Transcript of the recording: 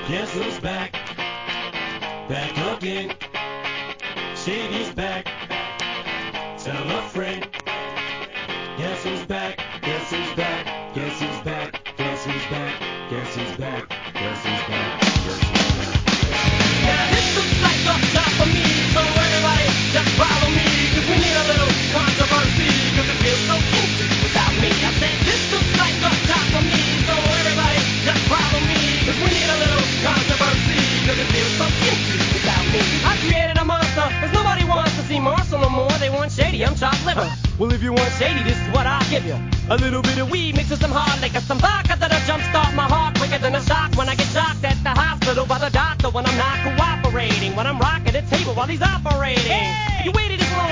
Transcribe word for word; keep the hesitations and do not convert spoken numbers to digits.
Guess who's back? Back again. Shady's back. Tell a friend. Guess who's back? Guess who's back? Guess who's back? Guess who's back? Guess who's back? Guess who's back? Guess who's back? Now this looks like a job for me, so everybody just follow me, cause we need a little controversy, cause it feels so empty without me. I said this looks like a job for me, so everybody just follow me, cause we need a little controversy, cause it feels so empty without me. I created a monster, cause nobody wants to see Marshall no more, they want Shady, I'm chopped liver. Well, if you want Shady, this is what I'll give you. A little bit of weed mixed with some hard liquor, some vodka that'll jumpstart my heart quicker than a shock when I get shocked at the hospital by the doctor when I'm not cooperating, when I'm rocking the table while he's operating. Hey! You waited